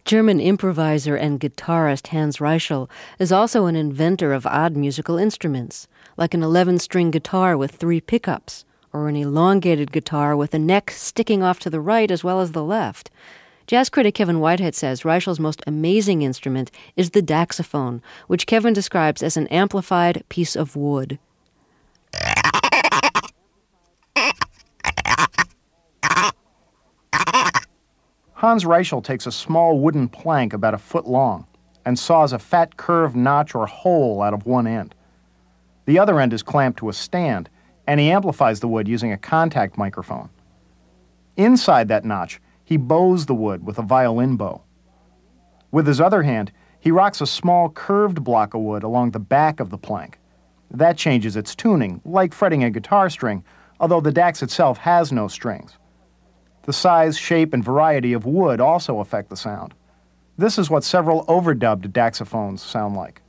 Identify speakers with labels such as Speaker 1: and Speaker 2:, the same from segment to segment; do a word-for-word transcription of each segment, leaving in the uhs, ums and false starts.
Speaker 1: German improviser and guitarist Hans Reichel is also an inventor of odd musical instruments, like an eleven-string guitar with three pickups, or an elongated guitar with a neck sticking off to the right as well as the left. Jazz critic Kevin Whitehead says Reichel's most amazing instrument is the daxophone, which Kevin describes as an amplified piece of wood.
Speaker 2: Hans Reichel takes a small wooden plank about a foot long and saws a fat curved notch or hole out of one end. The other end is clamped to a stand, and he amplifies the wood using a contact microphone. Inside that notch, he bows the wood with a violin bow. With his other hand, he rocks a small curved block of wood along the back of the plank. That changes its tuning, like fretting a guitar string, although the dax itself has no strings. The size, shape, and variety of wood also affect the sound. This is what several overdubbed daxophones sound like.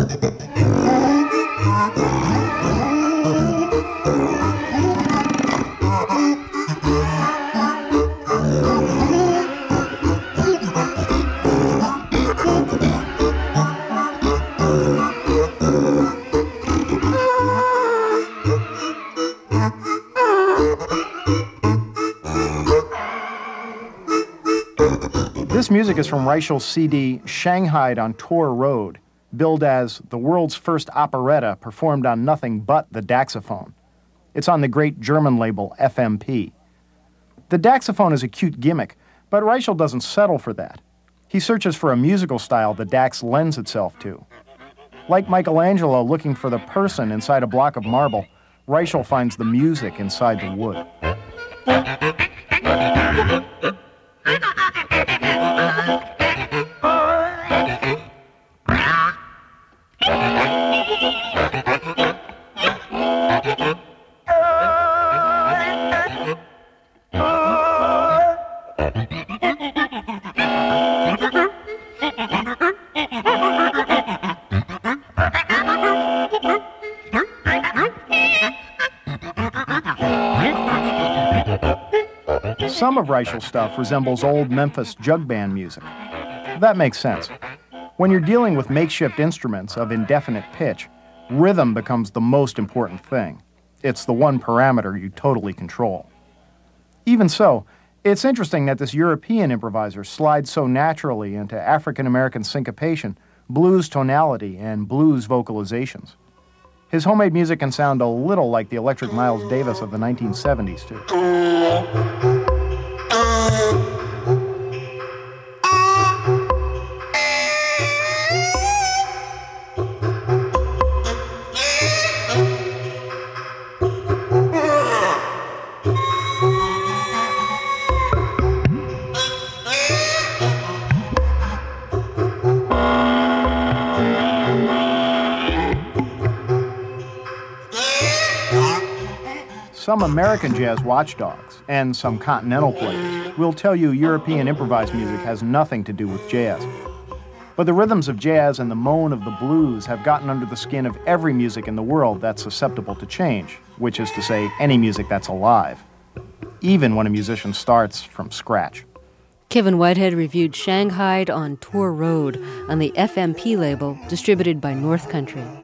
Speaker 2: This music is from Reichel's C D, Shanghaied on Tour Road, billed as the world's first operetta performed on nothing but the daxophone. It's on the great German label F M P. The daxophone is a cute gimmick, but Reichel doesn't settle for that. He searches for a musical style the dax lends itself to. Like Michelangelo looking for the person inside a block of marble, Reichel finds the music inside the wood. Some of Reichel's stuff resembles old Memphis jug band music. That makes sense. When you're dealing with makeshift instruments of indefinite pitch, rhythm becomes the most important thing. It's the one parameter you totally control. Even so, it's interesting that this European improviser slides so naturally into African-American syncopation, blues tonality, and blues vocalizations. His homemade music can sound a little like the electric Miles Davis of the nineteen seventies, too. Some American jazz watchdogs and some continental players will tell you European improvised music has nothing to do with jazz. But the rhythms of jazz and the moan of the blues have gotten under the skin of every music in the world that's susceptible to change, which is to say, any music that's alive, even when a musician starts from scratch.
Speaker 1: Kevin Whitehead reviewed Shanghaied on Tour Road on the F M P label, distributed by North Country.